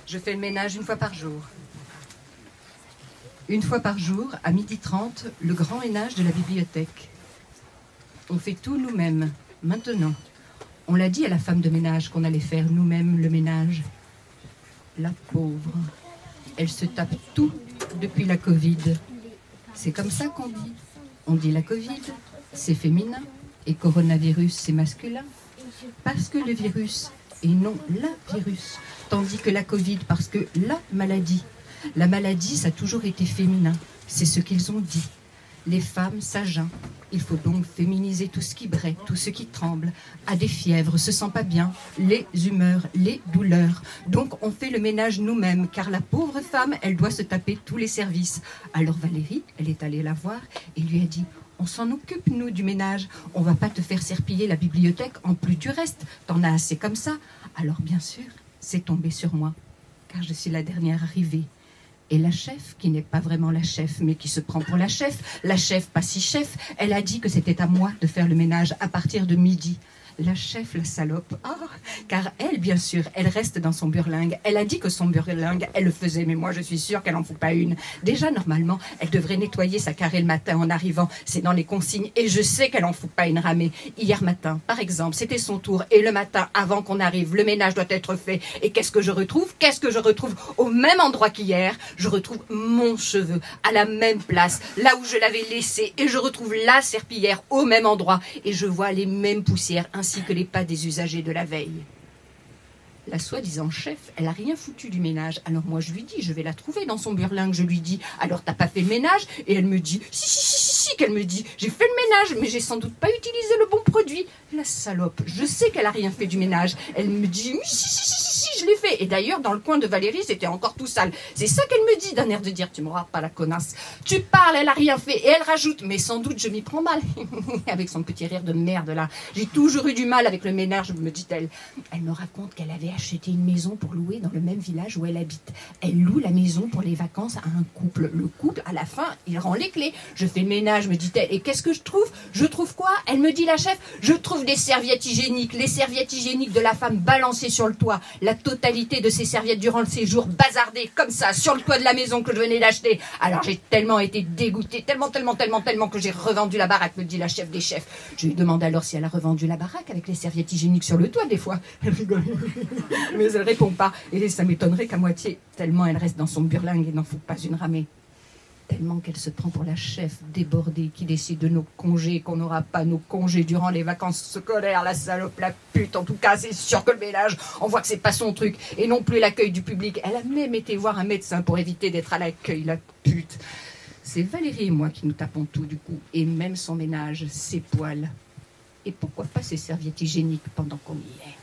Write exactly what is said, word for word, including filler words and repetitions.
Je fais le ménage une fois par jour. Une fois par jour, à midi trente, le grand ménage de la bibliothèque. On fait tout nous-mêmes, maintenant. On l'a dit à la femme de ménage qu'on allait faire nous-mêmes le ménage. La pauvre. Elle se tape tout depuis la Covid. C'est comme ça qu'on dit. On dit la Covid, c'est féminin, et coronavirus, c'est masculin. Parce que le virus, et non la virus. Tandis que la Covid, parce que la maladie. La maladie, ça a toujours été féminin. C'est ce qu'ils ont dit. Les femmes s'agenouillent. Il faut donc féminiser tout ce qui braie, tout ce qui tremble, a des fièvres, se sent pas bien, les humeurs, les douleurs. Donc on fait le ménage nous-mêmes, car la pauvre femme, elle doit se taper tous les services. Alors Valérie, elle est allée la voir et lui a dit « On s'en occupe, nous, du ménage. On va pas te faire serpiller la bibliothèque en plus du reste. T'en as assez comme ça. » Alors bien sûr, c'est tombé sur moi, car je suis la dernière arrivée. Et la chef, qui n'est pas vraiment la chef, mais qui se prend pour la chef, la chef pas si chef, elle a dit que c'était à moi de faire le ménage à partir de midi. La chef, la salope, ah, car elle, bien sûr, elle reste dans son burlingue. Elle a dit que son burlingue, elle le faisait, mais moi, je suis sûre qu'elle n'en fout pas une. Déjà, normalement, elle devrait nettoyer sa carrée le matin en arrivant. C'est dans les consignes, et je sais qu'elle n'en fout pas une ramée. Hier matin, par exemple, c'était son tour, et le matin, avant qu'on arrive, le ménage doit être fait. Et qu'est-ce que je retrouve? Qu'est-ce que je retrouve? Au même endroit qu'hier, je retrouve mon cheveu, à la même place, là où je l'avais laissé, et je retrouve la serpillière au même endroit, et je vois les mêmes poussières, ainsi que les pas des usagers de la veille. La soi-disant chef, elle a rien foutu du ménage. Alors moi je lui dis, je vais la trouver dans son burlingue. Je lui dis, alors t'as pas fait le ménage? Et elle me dit, si si si si, si qu'elle me dit, j'ai fait le ménage, mais j'ai sans doute pas utilisé le bon produit. La salope, je sais qu'elle a rien fait du ménage. Elle me dit, si si si si, si je l'ai fait. Et d'ailleurs dans le coin de Valérie, c'était encore tout sale. C'est ça qu'elle me dit d'un air de dire, tu m'auras pas la connasse. Tu parles, elle a rien fait. Et elle rajoute, mais sans doute je m'y prends mal. Avec son petit rire de merde là. J'ai toujours eu du mal avec le ménage, me dit-elle. Elle me raconte qu'elle avait acheté une maison pour louer dans le même village où elle habite. Elle loue la maison pour les vacances à un couple. Le couple, à la fin, il rend les clés. Je fais le ménage, me dit-elle. Et qu'est-ce que je trouve? Je trouve quoi? Elle me dit, la chef, je trouve des serviettes hygiéniques. Les serviettes hygiéniques de la femme balancées sur le toit. La totalité de ces serviettes durant le séjour bazardées comme ça sur le toit de la maison que je venais d'acheter. Alors j'ai tellement été dégoûtée, tellement, tellement, tellement, tellement que j'ai revendu la baraque, me dit la chef des chefs. Je lui demande alors si elle a revendu la baraque avec les serviettes hygiéniques sur le toit des fois. Elle rigole. Mais elle répond pas. Et ça m'étonnerait qu'à moitié, tellement elle reste dans son burlingue et n'en fout pas une ramée. Tellement qu'elle se prend pour la chef débordée qui décide de nos congés, qu'on n'aura pas nos congés durant les vacances scolaires, la salope, la pute. En tout cas, c'est sûr que le ménage, on voit que c'est pas son truc. Et non plus l'accueil du public. Elle a même été voir un médecin pour éviter d'être à l'accueil, la pute. C'est Valérie et moi qui nous tapons tout du coup. Et même son ménage, ses poils. Et pourquoi pas ses serviettes hygiéniques pendant qu'on y est.